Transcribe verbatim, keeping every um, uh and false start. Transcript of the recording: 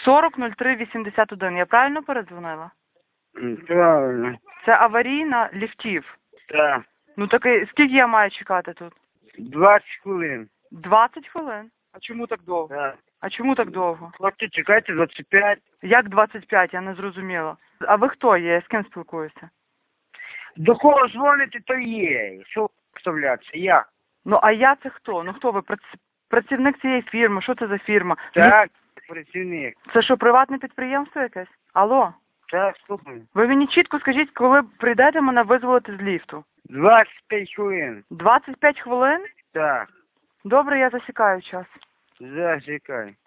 сорок нуль три вісімдесят один. Я правильно передзвонила? М, Правильно. Це аварійна ліфтів. Так. Ну так і скільки я маю чекати тут? двадцять хвилин. двадцять хвилин? А чому так довго? Так. А чому так довго? Хлопці, чекайте двадцять п'ять. Як двадцять п'ять? Я не зрозуміла. А ви хто є? Я з ким спілкуюся? До кого дзвоните, то є. Що вставлятися? Я. Ну а я це хто? Ну хто ви? Прац- Працівник цієї фірми? Що це за фірма? Так, працівник. Це що, приватне підприємство якесь? Алло? Так, слухаю. Ви мені чітко скажіть, коли прийдете мене визволити з ліфту? двадцять п'ять хвилин. двадцять п'ять хвилин? Так. Добре, я засікаю час. Зачекай.